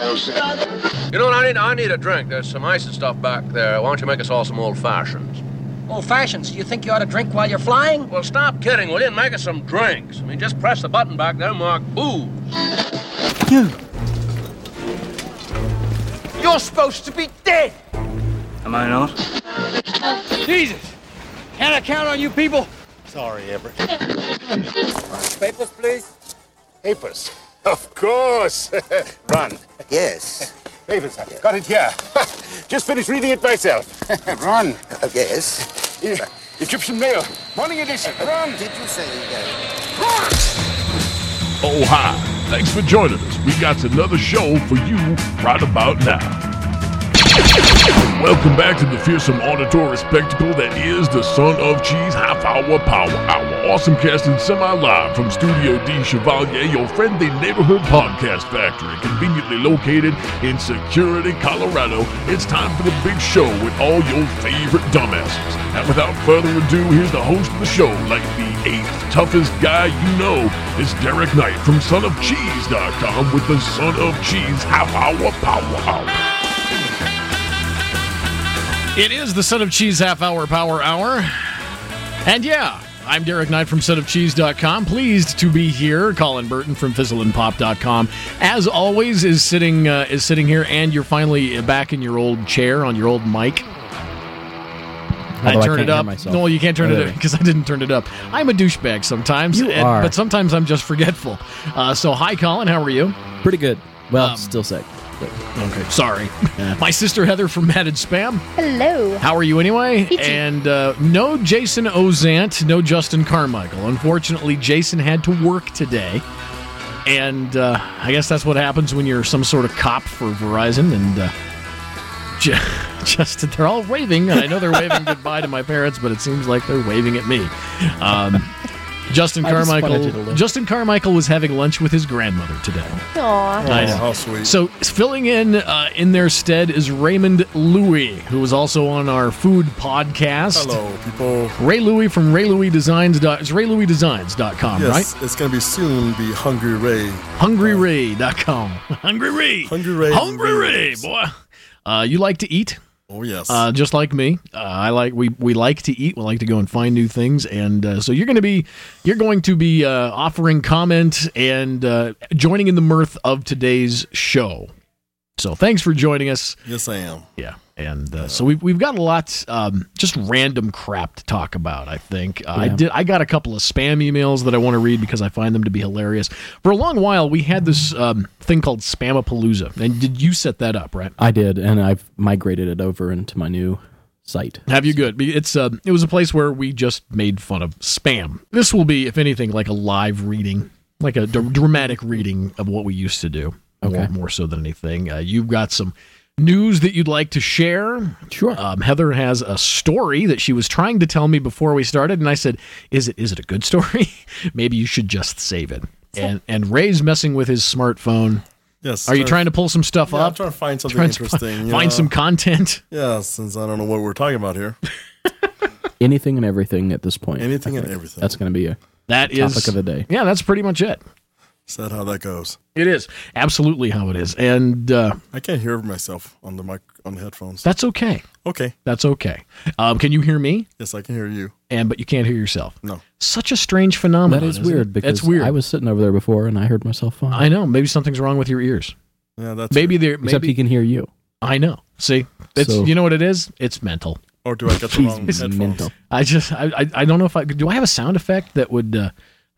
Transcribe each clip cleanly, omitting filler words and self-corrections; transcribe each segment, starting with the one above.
You know what, I need a drink. There's some ice and stuff back there. Why don't you make us all some old fashions? Old fashions? You think you ought to drink while you're flying? Well, stop kidding, will you? And make us some drinks. I mean, just press the button back there, mark booze. You're supposed to be dead! Am I not? Jesus! Can I count on you people? Sorry, Everett. Papers, please. Papers. Of course. Run. Yes. Papers. Got it here. Just finished reading it myself. Run. Yes. Egyptian Mail. Morning edition. Run. Did you say Oh, hi. Thanks for joining us. We got another show for you right about now. Welcome back to the fearsome auditory spectacle that is the Son of Cheese Half-Hour Power Hour. Awesome casting semi-live from Studio D Chevalier, your friendly neighborhood podcast factory, conveniently located in Security, Colorado. It's time for the big show with all your favorite dumbasses. And without further ado, here's the host of the show, like the 8th toughest guy you know. It's Derek Knight from sonofcheese.com with the Son of Cheese Half-Hour Power Hour. It is the Son of Cheese Half-Hour Power Hour. And yeah, I'm Derek Knight from sonofcheese.com. Pleased to be here. Colin Burton from fizzleandpop.com. As always, is sitting here, and you're finally back in your old chair on your old mic. I turn it up. No, you can't turn it up because I didn't turn it up. I'm a douchebag sometimes, but sometimes I'm just forgetful. So hi, Colin. How are you? Pretty good. Well, still sick. Okay, sorry. My sister Heather from Mad and Spam. Hello. How are you anyway? Peachy. And no Jason Ozant, no Justin Carmichael. Unfortunately, Jason had to work today. And I guess that's what happens when you're some sort of cop for Verizon. And just they're all waving. And I know they're waving goodbye to my parents, but it seems like they're waving at me. Justin Carmichael was having lunch with his grandmother today. Aww. I know. How sweet. So filling in their stead is Raymond Louie, who was also on our food podcast. Hello, people. Ray Louie from RayLouieDesigns. It's RayLouieDesigns.com, yes, right? It's going to be soon be Hungry Ray. HungryRay.com. Hungry Ray. Hungry Ray. Hungry Ray, boy. You like to eat? Oh, yes. Just like me. We like to eat. We like to go and find new things. And so you're going to be offering comment and joining in the mirth of today's show. So thanks for joining us. Yes, I am. Yeah. And so we've got a lot, just random crap to talk about, I think. I got a couple of spam emails that I want to read because I find them to be hilarious. For a long while, we had this thing called Spamapalooza. And did you set that up, right? I did, and I've migrated it over into my new site. Have you? Good. It was a place where we just made fun of spam. This will be, if anything, like a live reading, like a dramatic reading of what we used to do. Okay. More so than anything. You've got some news that you'd like to share. Sure. Heather has a story that she was trying to tell me before we started, and I said, "Is it a good story? Maybe you should just save it." And Ray's messing with his smartphone. Yes. Are you trying to pull some stuff up? I'm trying to find something interesting. Find some content. Yeah, since I don't know what we're talking about here. Anything and everything at this point. Anything and everything. That's going to be a topic of the day. Yeah, that's pretty much it. Is that how that goes? It is absolutely how it is, and I can't hear myself on the mic on the headphones. That's okay. Okay, that's okay. Can you hear me? Yes, I can hear you. But you can't hear yourself. No. Such a strange phenomenon. That is weird because it's weird. I was sitting over there before and I heard myself fine. I know. Maybe something's wrong with your ears. Yeah, that's maybe weird. there. Except he can hear you. I know. See, you know what it is? It's mental. Or do I get the wrong headphones? Mental. I don't know if do I have a sound effect that would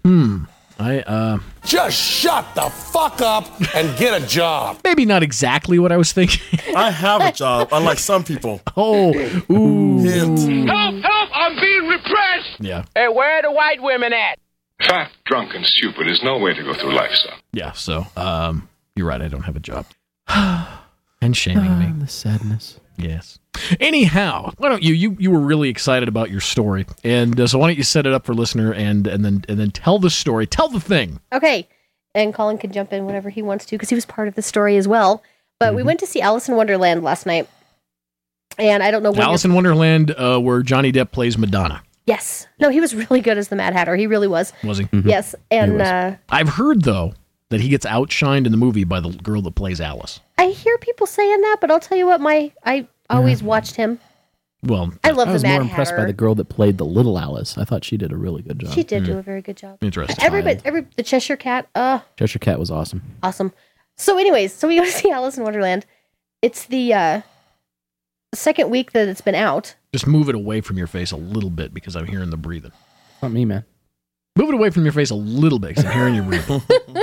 Just shut the fuck up and get a job. Maybe not exactly what I was thinking. I have a job, unlike some people. Oh, ooh. Hint. Help, I'm being repressed. Yeah. Hey, where are the white women at? Fat, drunk, and stupid is no way to go through life, son. Yeah, so, you're right, I don't have a job. And shaming me. The sadness. Yes. Anyhow, why don't you were really excited about your story, and so why don't you set it up for listener and then tell the story, tell the thing. Okay, and Colin can jump in whenever he wants to because he was part of the story as well. But we went to see Alice in Wonderland last night, and I don't know when Alice in Wonderland, where Johnny Depp plays Madonna. Yes, no, he was really good as the Mad Hatter. He really was. Was he? Mm-hmm. Yes, and I've heard though that he gets outshined in the movie by the girl that plays Alice. I hear people saying that, but I'll tell you what, I always watched him. Well, I love I was the Mad more impressed Hatter. by the girl that played the little Alice. I thought she did a really good job. She did do a very good job. Interesting. The Cheshire Cat, Cheshire Cat was awesome. awesome. So anyways, we go to see Alice in Wonderland. It's the second week that it's been out. Just move it away from your face a little bit because I'm hearing the breathing. Not me, man. Move it away from your face a little bit because I'm hearing you breathing.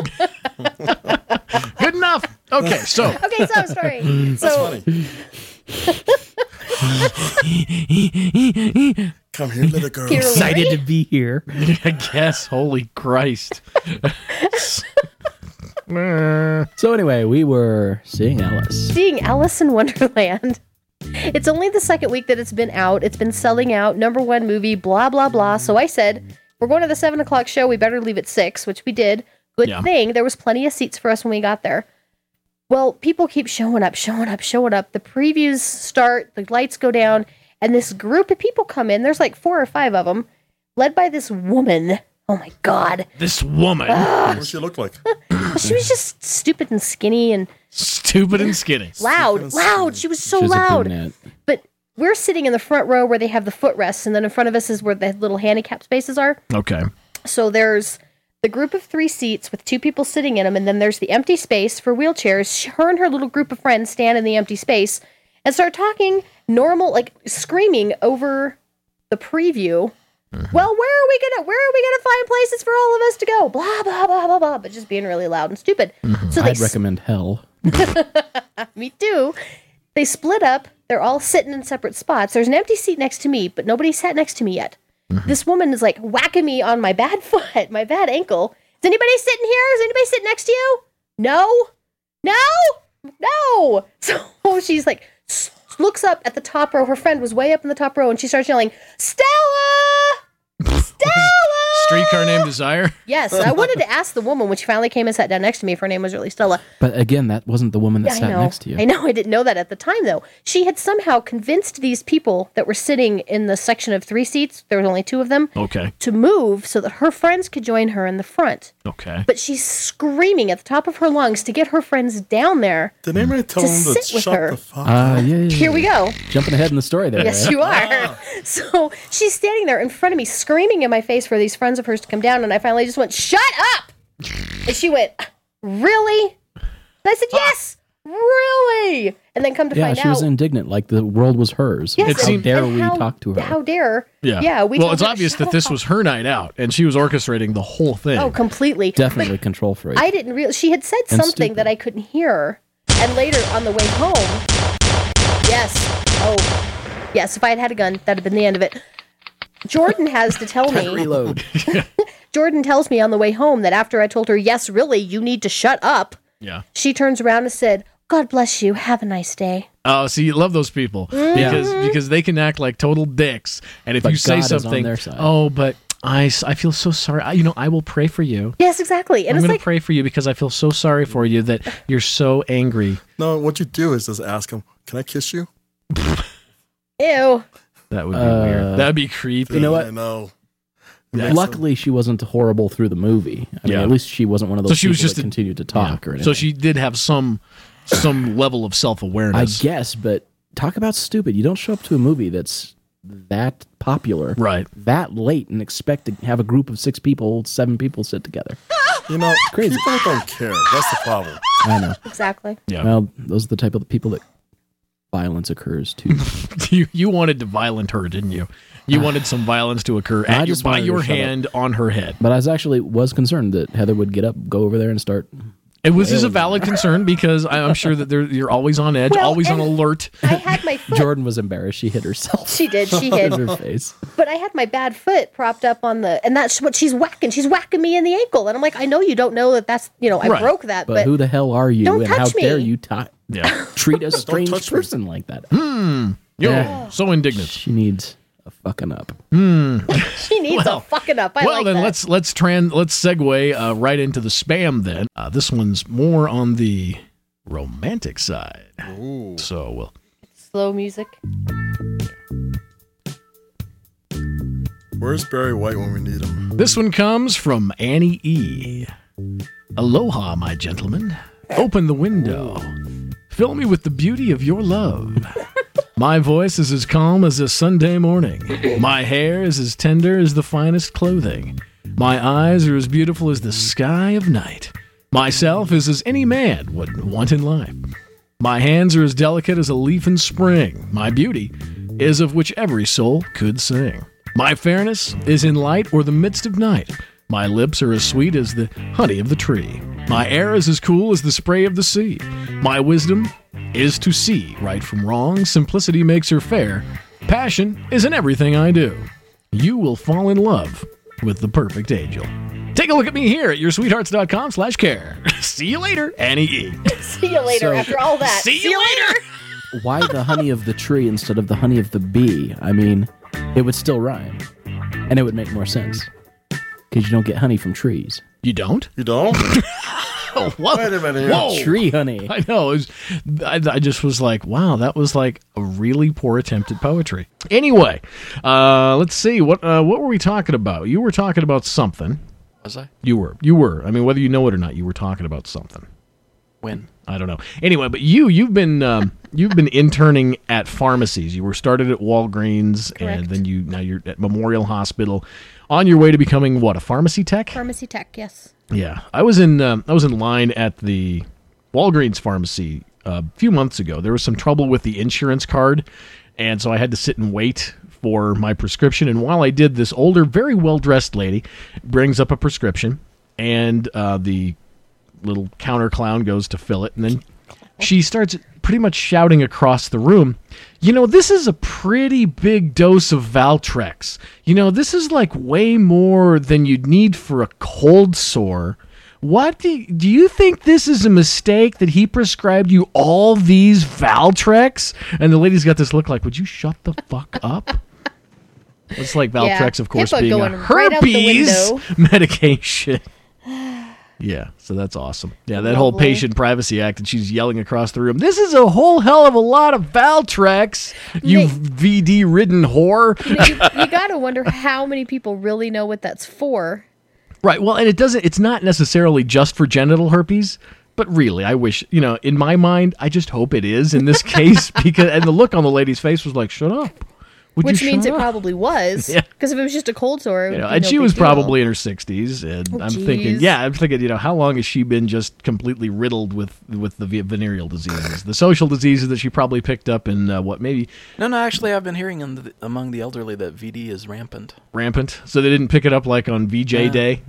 Good enough. Okay, so Sorry. That's funny. Come here, little girl. Here, Excited to be here. I guess. Holy Christ. So anyway, we were seeing Alice. Seeing Alice in Wonderland. It's only the second week that it's been out. It's been selling out. #1 movie, blah, blah, blah. So I said, we're going to the 7 o'clock show. We better leave at 6, which we did. Good thing. There was plenty of seats for us when we got there. Well, people keep showing up. The previews start, the lights go down, and this group of people come in. There's like 4 or 5 of them, led by this woman. Oh my God. This woman. What does she look like? She was just stupid and skinny and stupid and skinny. Loud. She was so loud. But we're sitting in the front row where they have the footrests, and then in front of us is where the little handicap spaces are. Okay. So there's the group of 3 seats with 2 people sitting in them, and then there's the empty space for wheelchairs. Her and her little group of friends stand in the empty space and start talking normal, like screaming over the preview. Mm-hmm. Well, where are we gonna find places for all of us to go? Blah blah blah blah blah. But just being really loud and stupid. Mm-hmm. So I'd recommend hell. Me too. They split up. They're all sitting in separate spots. There's an empty seat next to me, but nobody sat next to me yet. Mm-hmm. This woman is like whacking me on my bad foot, my bad ankle. Is anybody sitting here? Is anybody sitting next to you? No. So she's like, looks up at the top row. Her friend was way up in the top row, and she starts yelling, Stella! Streetcar Named Desire? Yes. I wanted to ask the woman when she finally came and sat down next to me if her name was really Stella. But again, that wasn't the woman that sat next to you. I know. I didn't know that at the time, though. She had somehow convinced these people that were sitting in the section of 3 seats, there was only 2 of them, to move so that her friends could join her in the front. Okay. But she's screaming at the top of her lungs to get her friends down there. Did anybody tell them to shut the fuck up? Yeah. Here we go. Jumping ahead in the story there. Yes, you are. So she's standing there in front of me, screaming in my face for these friends of hers to come down, and I finally just went, shut up! And she went, really? And I said, yes, really? And then come to find out. Yeah, she was indignant, like the world was hers. Yes, how dare we talk to her? How dare? Yeah. Well, it's obvious that this was her night out, and she was orchestrating the whole thing. Oh, completely. Definitely control freak. I didn't realize. She had said something that I couldn't hear. And later on the way home, yes, if I had had a gun, that'd have been the end of it. Jordan has to tell me. Reload. Jordan tells me on the way home that after I told her, yes, really, you need to shut up. Yeah. She turns around and said, God bless you. Have a nice day. Oh, see, you love those people because they can act like total dicks. And if you say God something, is on their side. oh, but I feel so sorry. I will pray for you. Yes, exactly. And I'm it's going like, to pray for you because I feel so sorry for you that you're so angry. No, what you do is just ask them, can I kiss you? ew. That would be weird. That'd be creepy. You know what? I know. Luckily, she wasn't horrible through the movie. I mean, at least she wasn't one of those people that continued to talk or anything. So she did have some level of self-awareness. I guess, but talk about stupid. You don't show up to a movie that's that popular, right, that late and expect to have a group of 7 people sit together. You know, crazy. People don't care. That's the problem. I know. Exactly. Yeah. Well, those are the type of people that violence occurs too. You wanted to violent her, didn't you? You wanted some violence to occur by your hand on her head. But I was concerned that Heather would get up, go over there, and start. It was a valid concern because I'm sure that you're always on edge, always on alert. I had my foot. Jordan was embarrassed. She hit herself. She did. She hit her face. But I had my bad foot propped up on and that's what she's whacking. She's whacking me in the ankle, and I'm like, I know you don't know that's I broke that, but who the hell are you? Don't and touch how me. dare you treat a strange person like that? So indignant. She needs a fucking up. She needs a fucking up. I like then that. let's segue right into the spam. Then this one's more on the romantic side. Ooh. So we'll slow music. Where's Barry White when we need him? This one comes from Annie E. Aloha, my gentlemen. Open the window. Fill me with the beauty of your love. My voice is as calm as a Sunday morning. My hair is as tender as the finest clothing. My eyes are as beautiful as the sky of night. Myself is as any man would want in life. My hands are as delicate as a leaf in spring. My beauty is of which every soul could sing. My fairness is in light or the midst of night. My lips are as sweet as the honey of the tree. My air is as cool as the spray of the sea. My wisdom is to see right from wrong. Simplicity makes her fair. Passion is in everything I do. You will fall in love with the perfect angel. Take a look at me here at yoursweethearts.com/care. See you later, Annie E. See you later after all that. See you later. Why the honey of the tree instead of the honey of the bee? I mean, it would still rhyme. And it would make more sense. Because you don't get honey from trees. You don't? You don't? Oh, whoa. Wait a minute. Whoa. Tree honey. I know. I just was like, wow, that was like a really poor attempt at poetry. Anyway, let's see. What were we talking about? You were talking about something. Was I? You were. I mean, whether you know it or not, you were talking about something. When? I don't know. Anyway, but you've been interning at pharmacies. You were started at Walgreens, Correct. and then now you're at Memorial Hospital, on your way to becoming what, a pharmacy tech? Pharmacy tech, yes. Yeah, I was in line at the Walgreens pharmacy a few months ago. There was some trouble with the insurance card, and so I had to sit and wait for my prescription. And while I did, this older, very well-dressed lady brings up a prescription, and the little counter clown goes to fill it, and then she starts pretty much shouting across the room, this is a pretty big dose of Valtrex. This is like way more than you'd need for a cold sore. What do you think this is a mistake that he prescribed you all these Valtrex? And the lady's got this look like, would you shut the fuck up? It's like Valtrex, of course, HIPAA being a going right out the herpes window. medication. Yeah, so that's awesome. Yeah, that whole Patient Privacy Act, and she's yelling across the room, this is a whole hell of a lot of Valtrex, you VD-ridden whore. You got to wonder how many people really know what that's for. Right, well, and it's not necessarily just for genital herpes, but really, I wish, in my mind, I just hope it is in this case, and the look on the lady's face was like, shut up. Which means it probably was, because if it was just a cold sore, it would be and no she big was deal. probably in her 60s, and I'm thinking, how long has she been just completely riddled with the venereal diseases, the social diseases that she probably picked up in maybe? No, actually, I've been hearing among the elderly that VD is rampant. Rampant? So they didn't pick it up like on VJ Day,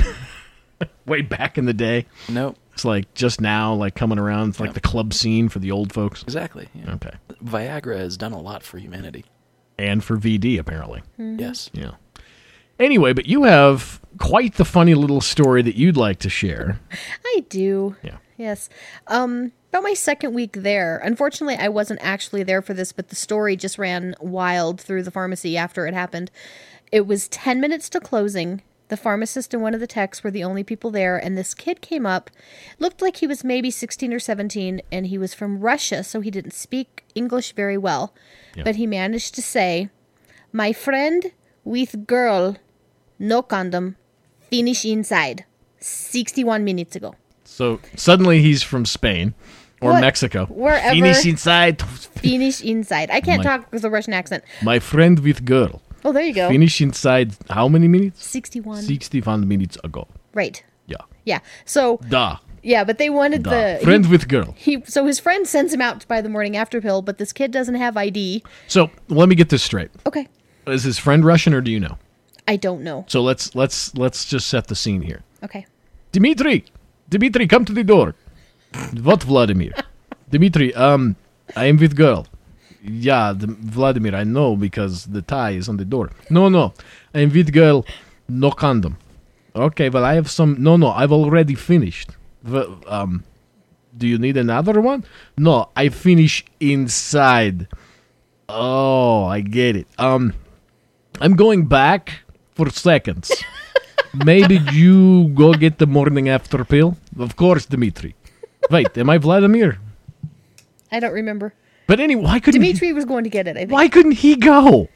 way back in the day. Nope. It's like just now, like coming around. It's like the club scene for the old folks. Exactly. Yeah. Okay. Viagra has done a lot for humanity. And for VD, apparently. Mm-hmm. Yes. Yeah. Anyway, but you have quite the funny little story that you'd like to share. I do. Yeah. Yes. About my second week there. Unfortunately, I wasn't actually there for this, but the story just ran wild through the pharmacy after it happened. It was 10 minutes to closing. The pharmacist and one of the techs were the only people there, and this kid came up. Looked like he was maybe 16 or 17, and he was from Russia, so he didn't speak English very well. Yeah. But he managed to say, "My friend with girl, no condom, finish inside, 61 minutes ago." So suddenly he's from Spain or Mexico. Wherever. Finish inside. Finish inside. I can't talk with a Russian accent. My friend with girl. Oh, there you go. Finish inside how many minutes? 61. 61 minutes ago. Right. Yeah. Yeah. So. Duh. Yeah, but they wanted friend with girl. So his friend sends him out to buy the morning after pill, but this kid doesn't have ID. So let me get this straight. Okay. Is his friend Russian, or do you know? I don't know. So let's just set the scene here. Okay. Dimitri, come to the door. What, Vladimir? Dimitri, I am with girl. Yeah, Vladimir, I know because the tie is on the door. No, I am with girl, no condom. Okay, well, I have some. No, I've already finished. Do you need another one? No, I finish inside. Oh, I get it. I'm going back for seconds. Maybe you go get the morning after pill? Of course, Dimitri. Wait, am I Vladimir? I don't remember. But anyway, why couldn't Dimitri was going to get it, I think. Why couldn't he go?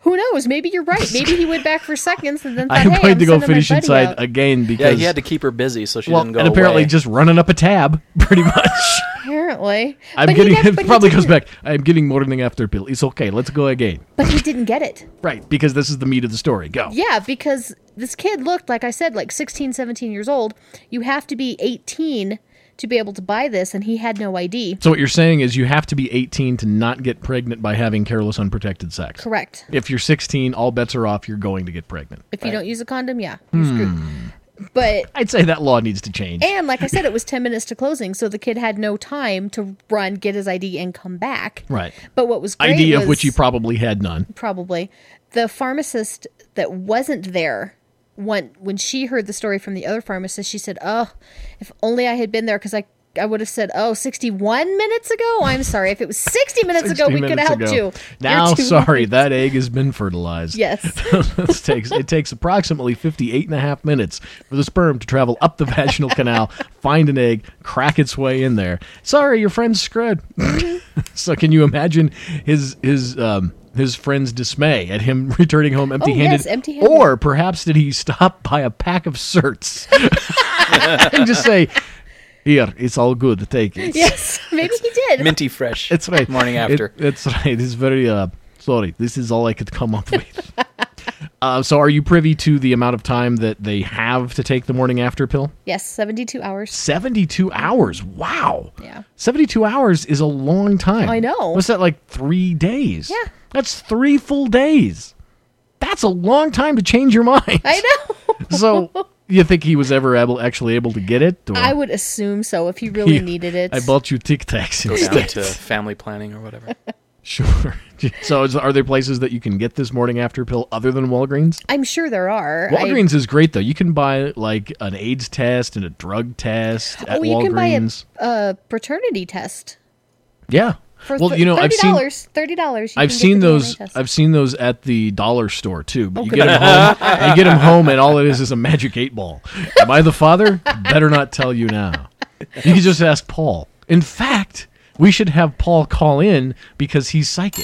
Who knows? Maybe you're right. Maybe he went back for seconds and then thought, I'm going to go sending my finish buddy inside out. again because Yeah, he had to keep her busy so she didn't go and apparently away. just running up a tab, pretty much. Apparently. I'm But getting. he It but he probably goes didn't- back. I'm getting morning after pill. It's okay. Let's go again. But he didn't get it. Right, because this is the meat of the story. Go. Yeah, because this kid looked, like I said, like 16, 17 years old. You have to be 18 to be able to buy this, and he had no ID. So what you're saying is you have to be 18 to not get pregnant by having careless, unprotected sex. Correct. If you're 16, all bets are off. You're going to get pregnant. If you don't use a condom, yeah, you're screwed. But I'd say that law needs to change. and like I said, it was 10 minutes to closing, so the kid had no time to run, get his ID, and come back. Right. But what was great ID was, of which you probably had none. probably the pharmacist that wasn't there. When she heard the story from the other pharmacist, she said, "Oh, if only I had been there, because I would have said, 61 minutes ago? I'm sorry. If it was 60 minutes ago, 60 we could have helped minutes you. ago. Now, You're too sorry, late." that egg has been fertilized. Yes. It takes approximately 58.5 minutes for the sperm to travel up the vaginal canal, find an egg, crack its way in there. Sorry, your friend's screwed. So can you imagine his friend's dismay at him returning home empty-handed? yes, empty-handed. Or perhaps did he stop by a pack of certs and just say, "Here, it's all good. Take it." Yes, maybe he did. Minty fresh. That's right. Morning after. That's right. It's very, sorry. This is all I could come up with. So are you privy to the amount of time that they have to take the morning after pill? Yes, 72 hours. 72 hours. Wow. Yeah. 72 hours is a long time. I know. What's that, like 3 days? Yeah. That's 3 full days. That's a long time to change your mind. I know. So you think he was ever actually able to get it? Or I would assume so if he really needed it. I bought you Tic Tacs Go instead. down to family planning or whatever. Sure. So are there places that you can get this morning after pill other than Walgreens? I'm sure there are. Walgreens is great, though. You can buy like an AIDS test and a drug test at you Walgreens. can buy a paternity test. Yeah. For well, you know, $30. I've seen $30. I've seen those. I've seen those at the dollar store too. But you get them home. You get them home, and all it is a magic 8-ball. Am I the father? Better not tell you now. You can just ask Paul. In fact, we should have Paul call in because he's psychic.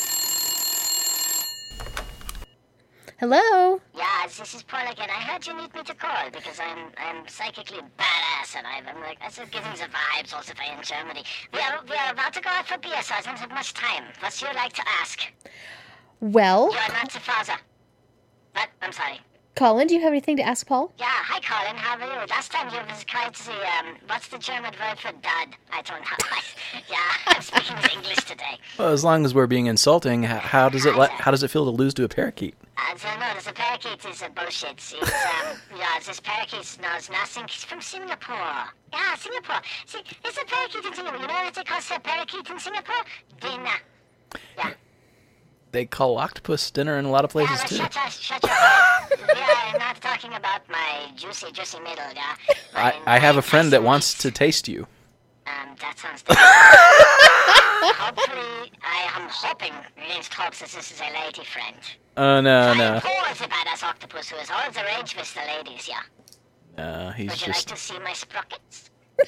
Hello. Yeah, this is Paul again. I heard you need me to call because I'm psychically badass and I'm like, that's giving the vibes also for in Germany. We are about to go out for beer, so I don't have much time. What you like to ask? Well, You are not the father. But I'm sorry. Colin, do you have anything to ask Paul? Yeah, hi Colin, how are you? Last time you was quite the what's the German word for dud? I don't know. Yeah, I'm speaking English today. Well, as long as we're being insulting, how does it feel to lose to a parakeet? No, the parakeet is bullshit. It's, yeah, this parakeet knows nothing. He's from Singapore. Yeah, Singapore. See, it's a parakeet in Singapore. You know what they call a parakeet in Singapore? Dinner. Yeah. They call octopus dinner in a lot of places, Yeah, too. shut your mouth. Yeah, I'm not talking about my juicy middle, yeah? I have a friend that wants to taste you. That sounds delicious. Hopefully, I am hoping, against hopes, that this is a lady friend. Oh, no. Paul is a badass octopus who is all the rage with the ladies, yeah? He's Would you just... like to see my sprockets?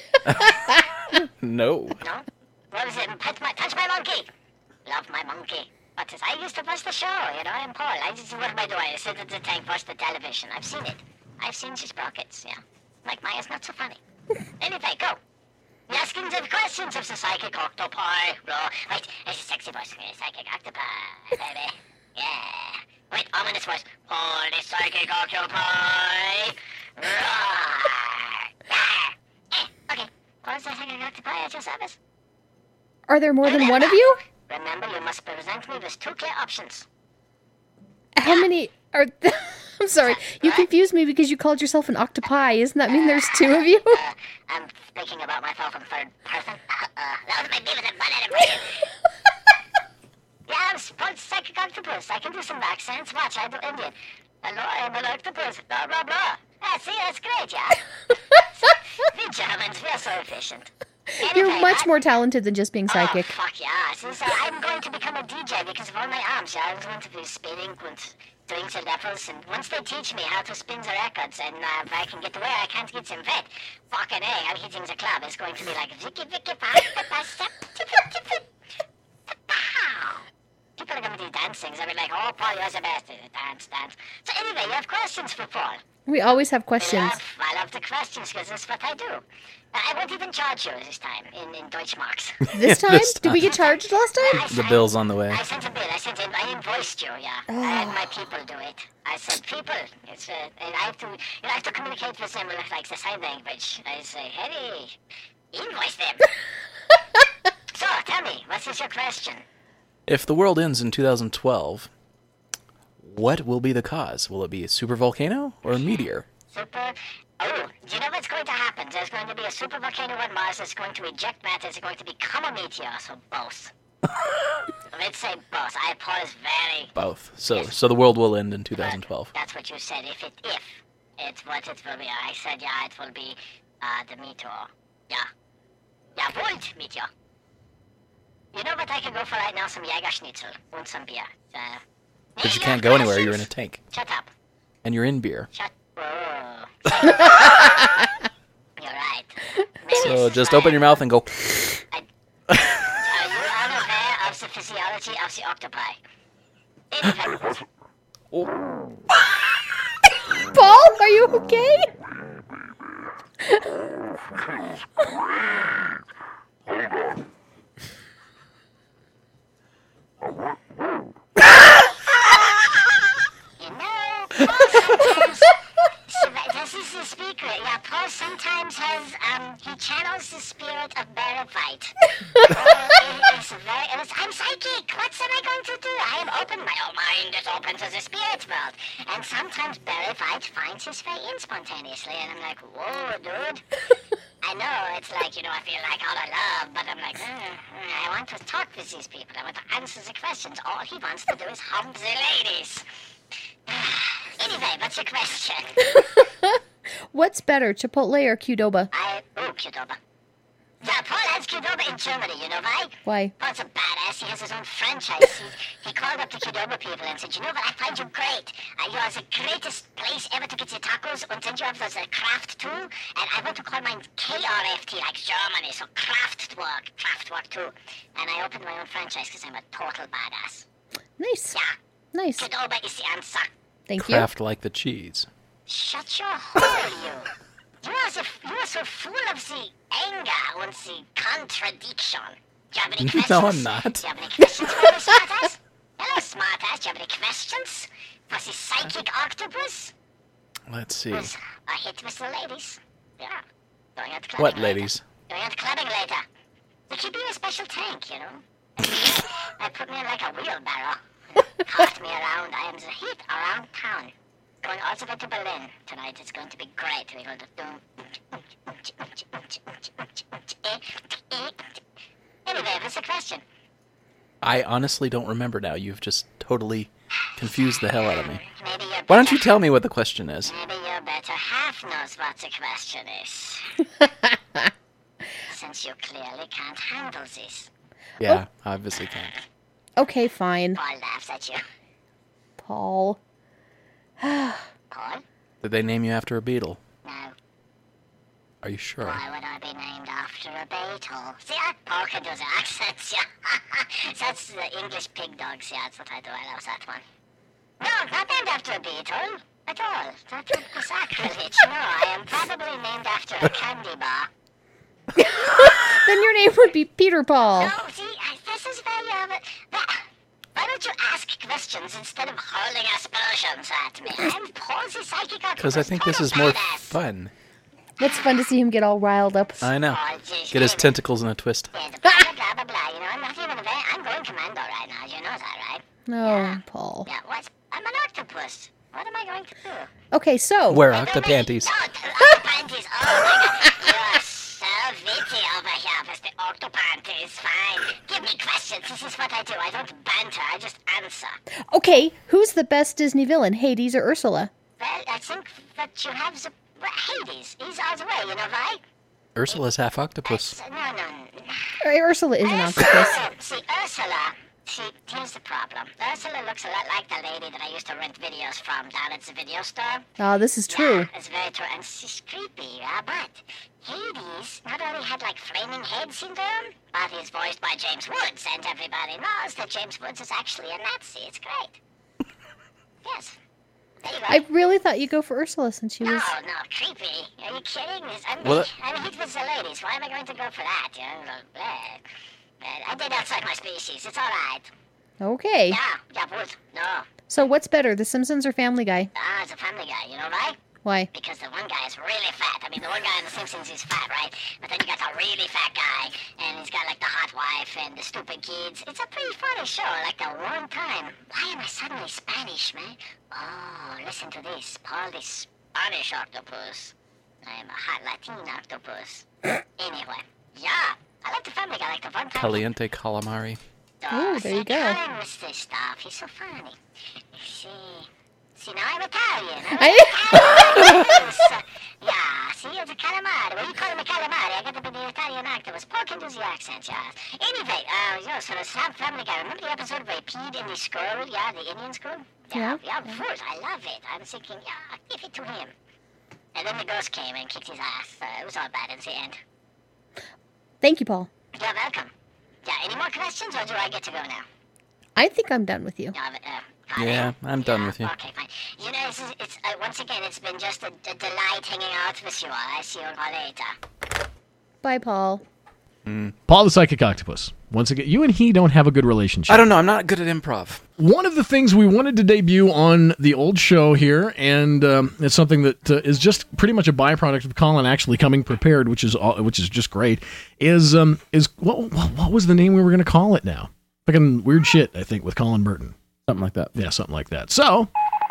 No. No? What is it? Touch my monkey! Love my monkey. But I used to watch the show, you know, I'm Paul. What am I doing? I sit at the tank, watch the television. I've seen it. I've seen the sprockets, yeah. Like Maya's not so funny. Anyway, go. You're asking the questions of the psychic octopi. Wait, it's a sexy voice. Psychic octopi, baby. Yeah. Wait, ominous voice. Holy psychic octopi. Okay. What's the psychic octopi at your service? Are there more than one of you? Remember, you must present me with 2 clear options. How many are... I'm sorry. You confused me because you called yourself an octopi. Isn't that mean there's 2 of you? I'm speaking about myself in third person. That was my Beavis and Butthead impression. Yeah, I'm sports psychic octopus. I can do some accents. Watch, I do Indian. Hello, I'm an octopus. Blah, blah, blah. Ah, see, that's great, yeah? We Germans, we are so efficient. You're Anyway, much more talented than just being psychic. Oh, fuck yeah. Since I'm going to become a DJ because of all my arms. Yeah, I'm going to be spinning and doing the levels. And once they teach me how to spin the records and if I can get away, I can't get them wet. Fucking A, I'm hitting the club. It's going to be like Vicky, people are going to be dancing. They'll be like, oh, Oh, Paul, you're the best. Dance. So anyway, you have questions for Paul. We always have questions. I love the questions because that's what I do. I won't even charge you this time in Deutschmarks. This time? Did we get charged last time? The bill's on the way. I sent a bill. I invoiced you, yeah. I had my people do it. I said, people, it's and I have to communicate with them with like the sign language. I say, hey, invoice them. So, tell me, what is your question? If the world ends in 2012, what will be the cause? Will it be a supervolcano or a meteor? Oh, do you know what's going to happen? There's going to be a supervolcano on Mars that's going to eject matter. It's going to become a meteor, so both. Let's say both. Paul is very... Both. So the world will end in 2012. That's what you said. If it's what it will be. I said, yeah, it will be the meteor. Yeah, Volt meteor. You know what I can go for right now? Some Jägerschnitzel and some beer. But you can't go anywhere. You're in a tank. Shut up. And you're in beer. Whoa. You're right. So just open your mouth and go. Are you unaware of the physiology of the octopi? Paul, are you okay? This is the speaker. Yeah, Paul sometimes has, he channels the spirit of Barrowfight. I'm psychic. What am I going to do? I am open. My own mind is open to the spirit world. And sometimes Barrowfight finds his way in spontaneously. And I'm like, whoa, dude. I know, it's like, I feel like all I love, but I'm like, I want to talk with these people. I want to answer the questions. All he wants to do is hump the ladies. Anyway, what's your question? What's better, Chipotle or Qdoba? Qdoba. Yeah, Paul has Qdoba in Germany, you know why? Why? Paul's a badass. He has his own franchise. He called up the Qdoba people and said, you know what, I find you great. You are the greatest place ever to get your tacos, and then you have those Kraft too, and I want to call mine KRFT, like Germany, so Kraftwerk too. And I opened my own franchise because I'm a total badass. Nice. Yeah. Nice. Qdoba is the answer. Thank you. Kraft like the cheese. Shut your hole, you. You are so full of the anger and the contradiction. Do you have any questions? No, I'm not. Do you have any questions for me, smartass? Hello, smartass. Do you have any questions for the psychic octopus? Let's see. Who's a hit with the ladies? Yeah. Going out clubbing What later. ladies? Going out clubbing later. They could be a special tank, you know. I put me in like a wheelbarrow. Cart me around. I am the hit around town. Going all the way to Berlin tonight. It's going to be great. We're going to Anyway, what's the question? I honestly don't remember now. You've just totally confused the hell out of me. Maybe Why don't you tell me what the question is? Maybe your better half knows what the question is. Since you clearly can't handle this. Yeah, obviously can't. Okay, fine. Paul laughs at you. Paul. Paul? Did they name you after a beetle? No. Are you sure? Why would I be named after a beetle? See, Paul can do the accents, yeah. That's the English pig dogs, yeah, that's what I do. I love that one. No, not named after a beetle at all. That would be sacrilege. No, I am probably named after a candy bar. Then your name would be Peter Paul. No, see, this is very, why don't you ask questions instead of hurling aspersions at me? I'm Paul the psychic octopus. Because I think this is more fun. It's fun to see him get all riled up. I know. Get his tentacles in a twist. Blah, blah, blah. You know, I'm not even I'm going commando right now. You know that, right? No, Paul. Yeah, what? I'm an octopus. What am I going to do? Okay, so. Wear octopanties. Octopanties. Oh my god. You're so witty over here with the octopanties. Fine. Give me questions. This is what I do. I don't banter. I just answer. Okay, who's the best Disney villain, Hades or Ursula? Well, I think that you have the... Hades. He's all the way. You know why? Ursula's half octopus. No. Ursula is an octopus. See, Ursula... See, here's the problem. Ursula looks a lot like the lady that I used to rent videos from down at the video store. Oh, this is true. Yeah, it's very true. And she's creepy, but Hades not only had, like, flaming head syndrome, but he's voiced by James Woods, and everybody knows that James Woods is actually a Nazi. It's great. Yes. There you go. I really thought you'd go for Ursula since she was. No, creepy. Are you kidding? I'm Well, hit with the ladies. Why am I going to go for that? You know, I did outside my species. It's all right. Okay. Yeah, but no. So what's better, The Simpsons or Family Guy? It's a Family Guy. You know why? Why? Because the one guy is really fat. I mean, the one guy in The Simpsons is fat, right? But then you got the really fat guy, and he's got, like, the hot wife and the stupid kids. It's a pretty funny show, like the one time. Why am I suddenly Spanish, man? Oh, listen to this. Paul the Spanish octopus. I am a hot Latin octopus. Anyway, yeah. I like the Family Guy, like the one time. Caliente calamari. Oh, there you go. Colin was this stuff. He's so funny. See, now I'm Italian. Yeah, see, it's a calamari. Well, you call him a calamari. I got to be the Italian octopus. Paul can do the accent, yeah. Anyway, so the Family Guy. Remember the episode where he peed in the school? Yeah, the Indian school? Yeah, of course. I love it. I'm thinking, yeah, give it to him. And then the ghost came and kicked his ass. It was all bad in the end. Thank you, Paul. You're welcome. Yeah, any more questions, or do I get to go now? I think I'm done with you. Yeah, I'm done with you. Okay, fine. You know, it's once again, it's been just a delight hanging out with you all. I see you all later. Bye, Paul. Paul the Psychic Octopus. Once again, you and he don't have a good relationship. I don't know. I'm not good at improv. One of the things we wanted to debut on the old show here, and it's something that is just pretty much a byproduct of Colin actually coming prepared, which is just great. Is what was the name we were going to call it now? Fucking weird shit, I think, with Colin Burton. Something like that. Yeah, something like that. So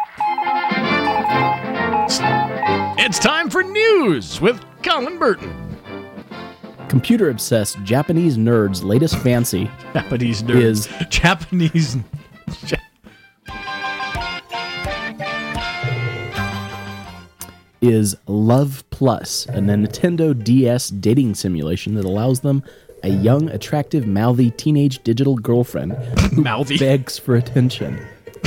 it's time for news with Colin Burton. Computer-obsessed Japanese nerds' latest fancy is Love Plus, a Nintendo DS dating simulation that allows them a young, attractive, mouthy teenage digital girlfriend who begs for attention.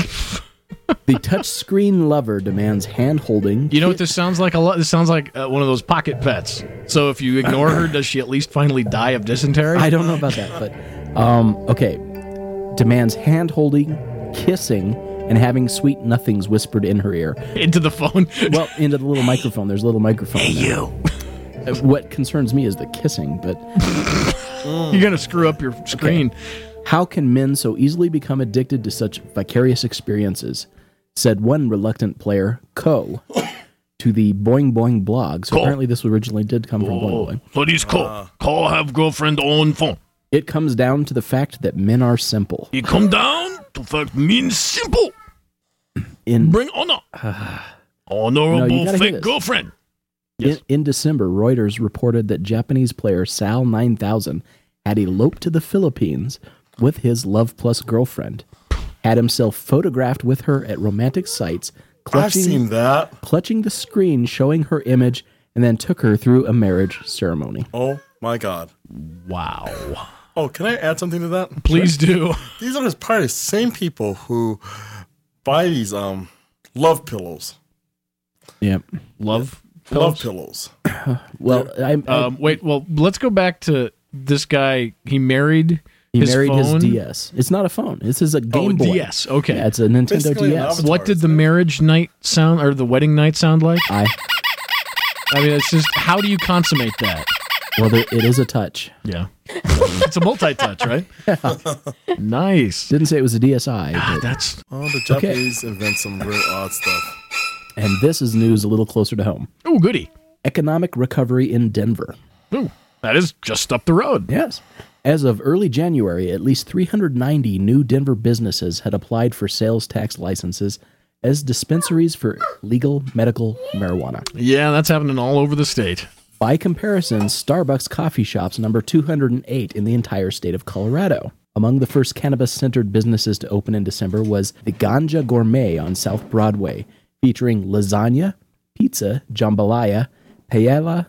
The touchscreen lover demands hand-holding. You know what this sounds like? This sounds like one of those pocket pets. So if you ignore her, does she at least finally die of dysentery? I don't know about that, but okay. Demands hand-holding, kissing, and having sweet nothings whispered in her ear. Into the phone? Well, into the little microphone. There's a little microphone. Hey, you. What concerns me is the kissing, but... You're going to screw up your screen. Okay. How can men so easily become addicted to such vicarious experiences? Said one reluctant player, Ko, to the Boing Boing blog. So apparently this originally did come from Boing Boing. What is Ko? Ko have girlfriend on phone. It comes down to the fact that men are simple. It come down to fact men simple. Bring honor. Honorable fake girlfriend. Yes. In December, Reuters reported that Japanese player Sal 9000 had eloped to the Philippines with his Love Plus girlfriend, had himself photographed with her at romantic sites, I've seen that. Clutching the screen showing her image, and then took her through a marriage ceremony. Oh my God. Wow. Oh, can I add something to that? Please do. These are probably the same people who buy these love pillows. Yep. Love pillows. Well, wait. Well, let's go back to this guy. He married his DS. It's not a phone. This is a Game Boy. DS. Okay. Yeah, it's a Nintendo DS. What did the marriage night sound, or the wedding night sound like? I mean, it's just, how do you consummate that? Well, it is a touch. Yeah. It's a multi-touch, right? Yeah. Nice. Didn't say it was a DSi. That's... Oh, the Japanese invent some really odd stuff. And this is news a little closer to home. Oh, goody. Economic recovery in Denver. Ooh, that is just up the road. Yes. As of early January, at least 390 new Denver businesses had applied for sales tax licenses as dispensaries for legal medical marijuana. Yeah, that's happening all over the state. By comparison, Starbucks coffee shops number 208 in the entire state of Colorado. Among the first cannabis-centered businesses to open in December was the Ganja Gourmet on South Broadway, featuring lasagna, pizza, jambalaya, paella.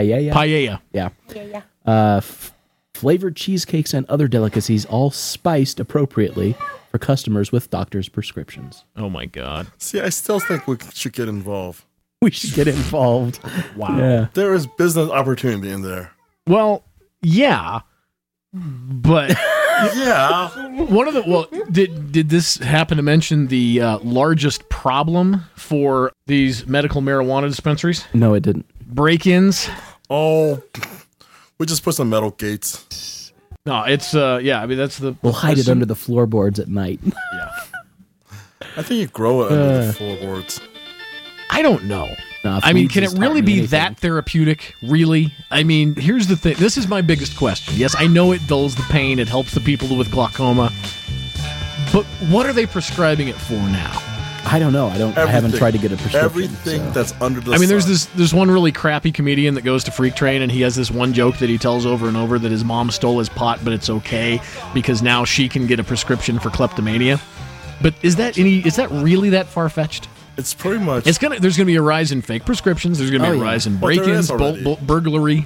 Yeah. Flavored cheesecakes and other delicacies, all spiced appropriately for customers with doctor's prescriptions. Oh, my God. See, I still think we should get involved. We should get involved. Wow. Yeah. There is business opportunity in there. Well, yeah, but Yeah. One of the did this happen to mention the largest problem for these medical marijuana dispensaries? No, it didn't. Break-ins. Oh, we just put some metal gates. No, it's I mean that's the. We'll hide it under the floorboards at night. Yeah. I think you grow it under the floorboards. I don't know. No, I mean, weeds can is it really taught me be anything. that therapeutic? Really? I mean, here's the thing. This is my biggest question. Yes, I know it dulls the pain. It helps the people with glaucoma. But what are they prescribing it for now? I don't know. I haven't tried to get a prescription. Everything that's under the I mean, sun. there's this one really crappy comedian that goes to Freak Train, and he has this one joke that he tells over and over that his mom stole his pot, but it's okay because now she can get a prescription for kleptomania. But is that really that far-fetched? It's pretty much. There's gonna be a rise in fake prescriptions. There's gonna be a rise in Well, there break-ins, is already. burglary.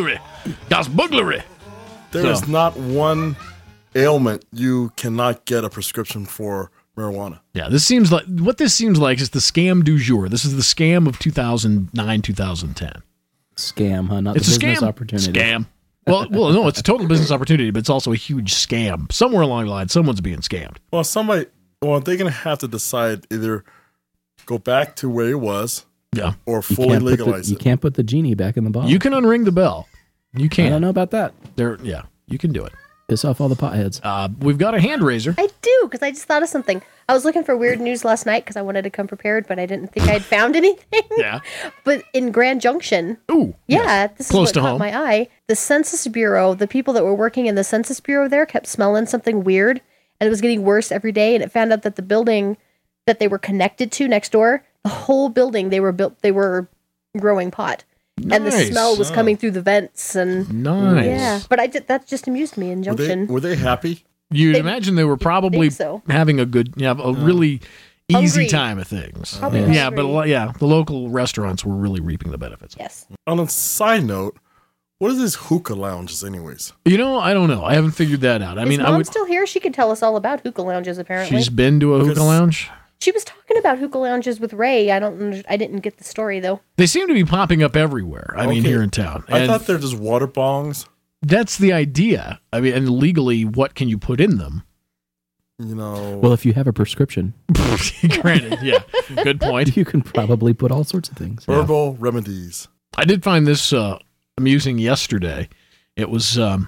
Das burglary. There is not one ailment you cannot get a prescription for marijuana. Yeah, this seems like is the scam du jour. This is the scam of 2009, 2010. Scam, huh? Not It's the a business scam. opportunity. Scam. Well, no, it's a total business opportunity, but it's also a huge scam. Somewhere along the line, someone's being scammed. Well, they're going to have to decide either go back to where it was, or fully legalize You it. can't put the genie back in the bottle. You can unring the bell. You can. I don't know about that. You can do it. Piss off all the potheads. We've got a hand raiser. I do, because I just thought of something. I was looking for weird news last night because I wanted to come prepared, but I didn't think I'd found anything. Yeah. But in Grand Junction, this is Close what to caught home. my eye. The Census Bureau, the people that were working in the Census Bureau there kept smelling something weird, and it was getting worse every day. And it found out that the building that they were connected to next door, the whole building they were growing pot. And the Nice. smell was coming through the vents, and Nice. yeah. But that just amused me in Junction. Were they happy? You'd imagine they were probably so. having a really easy Hungry. time of things. Probably Yeah, hungry. but the local restaurants were really reaping the benefits. Yes. On a side note, what are these hookah lounges, anyways? I don't know. I haven't figured that out. I Is mean, Mom still here? She could tell us all about hookah lounges. Apparently, she's been to a hookah lounge. She was talking about hookah lounges with Ray. I didn't get the story though. They seem to be popping up everywhere. I mean, Okay. here in town. I And thought they're just water bongs. that's the idea. I mean, and legally, what can you put in them? You know. Well, if you have a prescription, Granted, yeah. Good point. you can probably put all sorts of things. Herbal remedies. I did find this amusing yesterday. It was a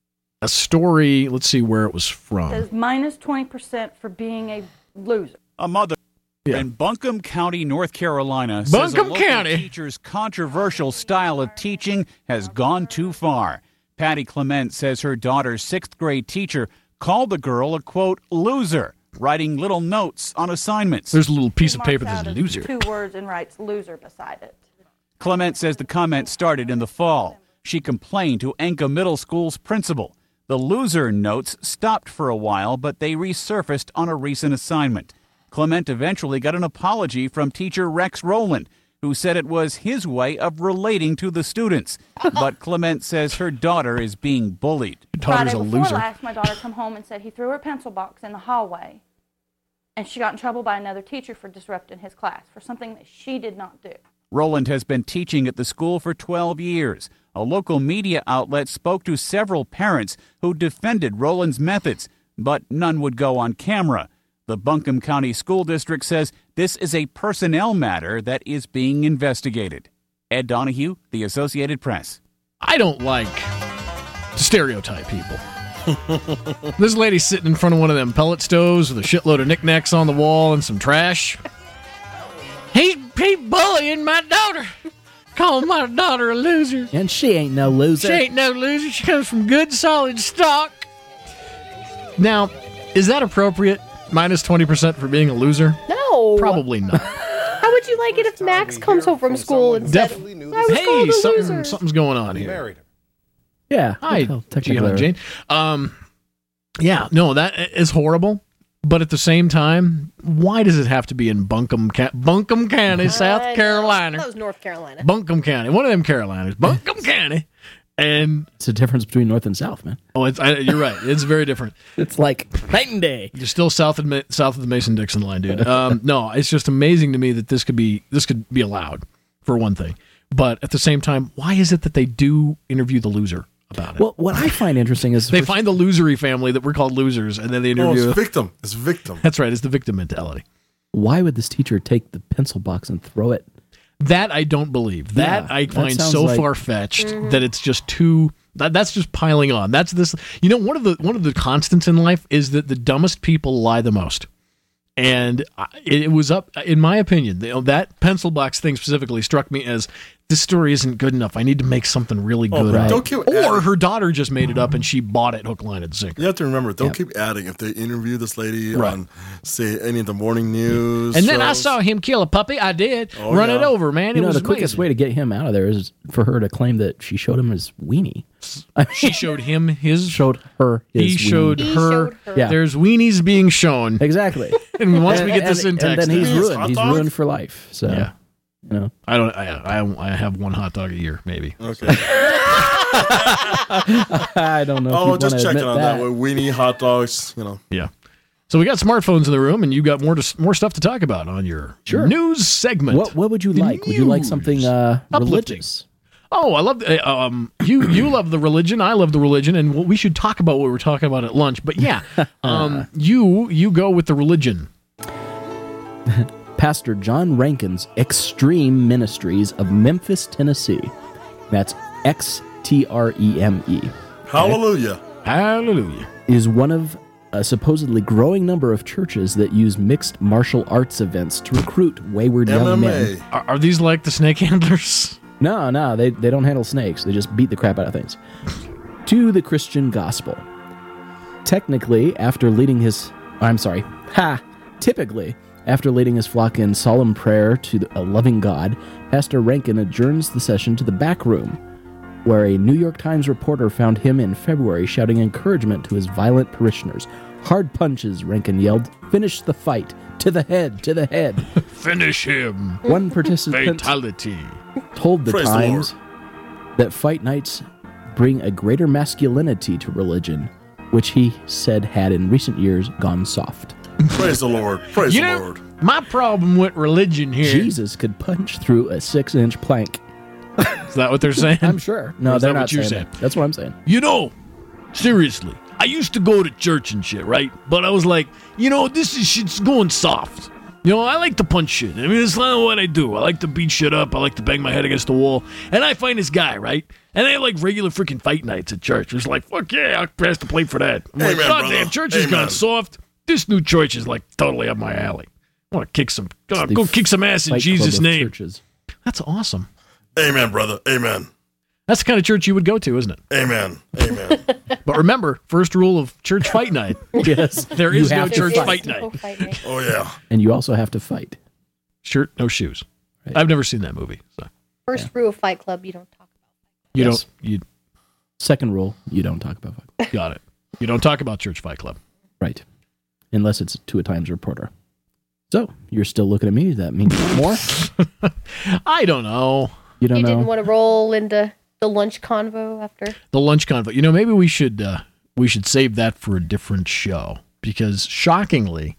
story. Let's see where it was from. Says minus 20% for being a loser. A mother in Buncombe County, North Carolina, says a Buncombe local County. teacher's controversial style of teaching has gone too far. Patty Clement says her daughter's 6th grade teacher called the girl a, quote, loser, writing little notes on assignments. There's a little piece of Marks paper that out says as loser. 2 words and writes loser beside it. Clement says the comment started in the fall. She complained to Enka Middle School's principal. The loser notes stopped for a while, but they resurfaced on a recent assignment. Clement eventually got an apology from teacher Rex Rowland, who said it was his way of relating to the students. But Clement says her daughter is being bullied. Friday before last, my daughter come home and said he threw her pencil box in the hallway, and she got in trouble by another teacher for disrupting his class for something that she did not do. Rowland has been teaching at the school for 12 years. A local media outlet spoke to several parents who defended Rowland's methods, but none would go on camera. The Buncombe County School District says this is a personnel matter that is being investigated. Ed Donahue, The Associated Press. I don't like to stereotype people. This lady's sitting in front of one of them pellet stoves with a shitload of knickknacks on the wall and some trash. He's bullying my daughter. Calling my daughter a loser. And she ain't no loser. She ain't no loser. She comes from good, solid stock. Now, is that appropriate? Minus 20% for being a loser? No. Probably not. How would you like it if Max comes home from school and said, I was Hey, called a loser? something's going on here. Yeah. Hi, well, technically. Gianna Jane. Yeah, no, that is horrible. But at the same time, why does it have to be in Buncombe County, South Carolina? That was North Carolina. Buncombe County, one of them Carolinas, Buncombe County, and it's a difference between North and South, man. Oh, you're right. It's very different. It's like night and day. You're still south of the Mason-Dixon line, dude. No, it's just amazing to me that this could be allowed for one thing. But at the same time, why is it that they do interview the loser about it. Well, what I find interesting is they find the losery family that we're called losers, and then they interview. It's victim. It's victim. That's right. It's the victim mentality. Why would this teacher take the pencil box and throw it? That I don't believe. That I find so like, far-fetched that it's just too. That's just piling on. That's this. You know, one of the constants in life is that the dumbest people lie the most. And it was up, in my opinion, that pencil box thing specifically struck me as, this story isn't good enough. I need to make something really good. Right. Or her daughter just made it up and she bought it hook, line, and sinker. You have to remember, don't keep adding. If they interview this lady on, say, any of the morning news. And then I saw him kill a puppy. I did. Run it over, man. You know, was the quickest way to get him out of there is for her to claim that she showed him his weenie. She showed him his. Showed her his He showed weenie. her. Yeah. There's weenies being shown. Exactly. And once we get this in text, and then he's ruined. He's ruined for life. So, yeah. You know. I have one hot dog a year, maybe. Okay. I don't know. Oh, just checking on that. With weenie, hot dogs, Yeah. So we got smartphones in the room, and you got more stuff to talk about on your news segment. What would you like? Would you like something religious? Oh, I love you love the religion. I love the religion, and we should talk about what we're talking about at lunch. But yeah, you go with the religion. Pastor John Rankin's Extreme Ministries of Memphis, Tennessee. That's XTREME. Hallelujah. Hallelujah. Is one of a supposedly growing number of churches that use mixed martial arts events to recruit wayward young men. Are these like the snake handlers? No, they don't handle snakes. They just beat the crap out of things. To the Christian gospel. Typically, after leading his flock in solemn prayer to a loving God, Pastor Rankin adjourns the session to the back room, where a New York Times reporter found him in February shouting encouragement to his violent parishioners. Hard punches, Rankin yelled. Finish the fight. To the head, to the head. Finish him. One participant Fatality. told the Praise the Times that fight nights bring a greater masculinity to religion, which he said had in recent years gone soft. Praise the Lord. Praise the Lord. My problem with religion here. Jesus could punch through a 6-inch plank. Is that what they're saying? I'm sure. No, Or is they're that not what you're saying that. That's what I'm saying. You know, seriously, I used to go to church and shit, right? But I was like, shit's going soft. I like to punch shit. I mean, it's not what I do. I like to beat shit up. I like to bang my head against the wall. And I find this guy, right? And they have like regular freaking fight nights at church. It's like, fuck yeah, I'll pass the plate for that. I'm like, Amen, goddamn, brother. church has gone soft. This new church is like totally up my alley. I want to kick some, go kick some ass in Fight Jesus' Club of name. churches. That's awesome. Amen, brother. Amen. That's the kind of church you would go to, isn't it? Amen. Amen. But remember, first rule of church fight night. Yes. There You is no have to church fight. fight night. Oh, yeah. And you also have to fight. Shirt, no shoes. I've never seen that movie. So. First rule of Fight Club, you don't talk about. You Yes. don't. You Second rule, you don't talk about fight. got it. You don't talk about church fight club. Right. Unless it's to a Times reporter. So, you're still looking at me. That means more? I don't know. You don't You know? didn't want to roll into the lunch convo after. The lunch convo. Maybe we should save that for a different show because shockingly,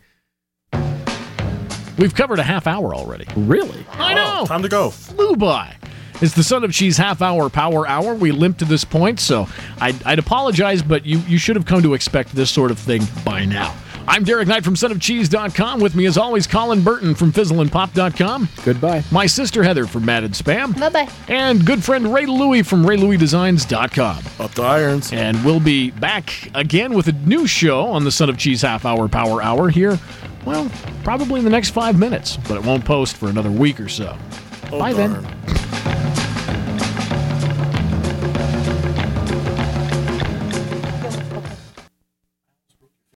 we've covered a half hour already. Really? I know. Time to go. Flew by. It's the Son of Cheese half-hour power hour. We limped to this point, so I'd apologize, but you should have come to expect this sort of thing by now. I'm Derek Knight from sonofcheese.com. With me, as always, Colin Burton from fizzleandpop.com. Goodbye. My sister Heather from Mad and Spam. Bye-bye. And good friend Ray Louie from RayLouieDesigns.com. Up the irons. And we'll be back again with a new show on the Son of Cheese half-hour power hour here, well, probably in the next 5 minutes, but it won't post for another week or so. Bye then.